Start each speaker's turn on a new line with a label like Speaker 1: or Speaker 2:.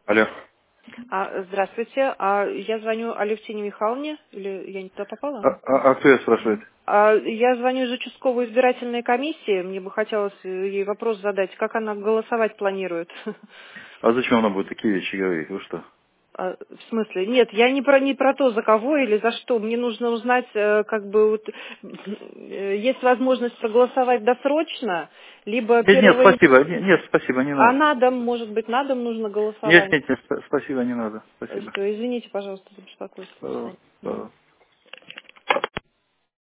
Speaker 1: Алло.
Speaker 2: Здравствуйте. Я звоню Алевтине Михайловне, или я не туда попала?
Speaker 1: А кто я спрашивает?
Speaker 2: Я звоню из участковой избирательной комиссии. Мне бы хотелось ей вопрос задать, как она голосовать планирует.
Speaker 1: А зачем она будет такие вещи говорить? Вы что?
Speaker 2: В смысле? Нет, я не про то, за кого или за что. Мне нужно узнать, как бы, есть возможность проголосовать досрочно, либо
Speaker 1: Нет,
Speaker 2: первого...
Speaker 1: спасибо. Нет, спасибо, не
Speaker 2: А
Speaker 1: надо.
Speaker 2: на дом, может быть, на дом нужно
Speaker 1: Нет,
Speaker 2: голосование?
Speaker 1: нет, нет, спасибо, не надо. Спасибо.
Speaker 2: Все, извините, пожалуйста, за беспокойство. До свидания. Мгм.